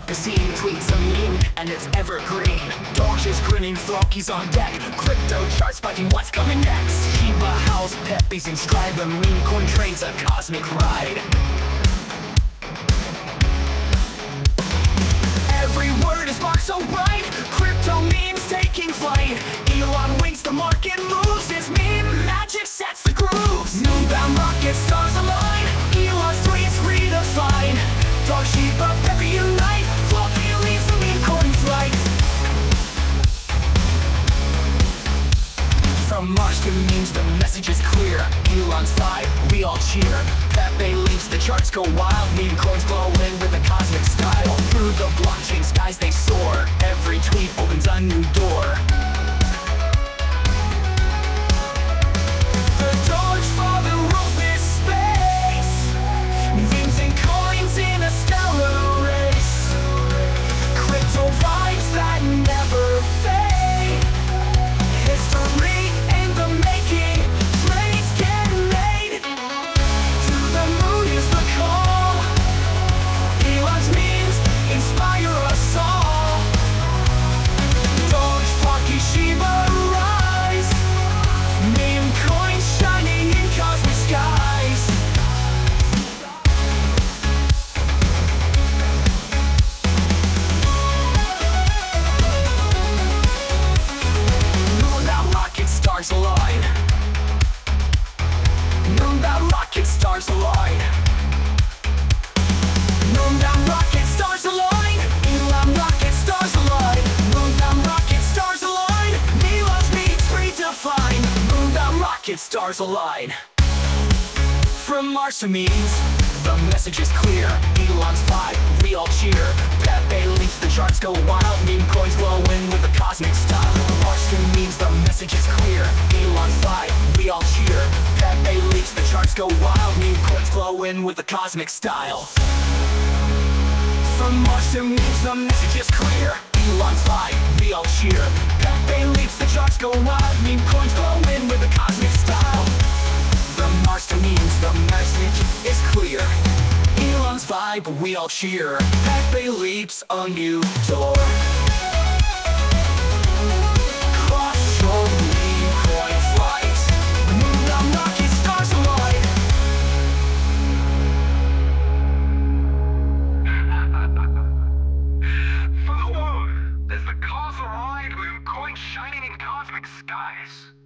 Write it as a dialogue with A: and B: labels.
A: The scene tweets a meme, and it's evergreen. Doge is grinning, Floki's on deck. Crypto charts spiking, what's coming next? Shiba howls, Pepe's in stride. The meme coin train's a cosmic ride. Every word is sparked so bright. Crypto memes taking flight. Elon winks, the market moves. His meme magic sets the grooves. Moonbound rocket stars align. Elon's tweets redefine. Dog, Shiba, Pepe unite. Floki leads the meme coin flight. From Mars to memes, the message is clear. Elon's vibe, we all cheer. Pepe leads, the charts go wild. Meme coins glowing with a cosmic style. Through the blockchain skies they soar. Every tweet opens a new door. The Doge father rules this space. Memes and coins in a stellar race. Crypto vibes that never fade. History in the making. Trades get made. To the moon is the call. Elon's memes inspire us all. Doge, Floki, Shiba rise. Meme coins shining in cosmic skies. Moonbound rocket stars align. Moonbound rocket stars align. Moonbound rocket stars align. Elon rocket stars align. Moonbound rocket stars align. Elon's memes redefined. Moonbound rocket stars align. From Mars to memes, the message is clear. Elon's vibe, we all cheer. Pepe leads, the charts go wild. Meme coins glowing with a cosmic style. From Mars to memes, the message is clear. Elon's vibe, we all cheer. Pepe leads, the charts go wild. Meme coins glowing with a cosmic style. From Mars to memes, the message is clear. Elon's vibe, we all cheer. Pepe leads, the charts go wild. Meme coins glowing with a cosmic style. From Mars to memes, the message is clear. Elon's vibe, we all cheer. Pepe leaps a new door. Cross your meme coin flight. Moonbound rocket stars align.
B: For the world, there's the cause of light with coins shining in cosmic skies.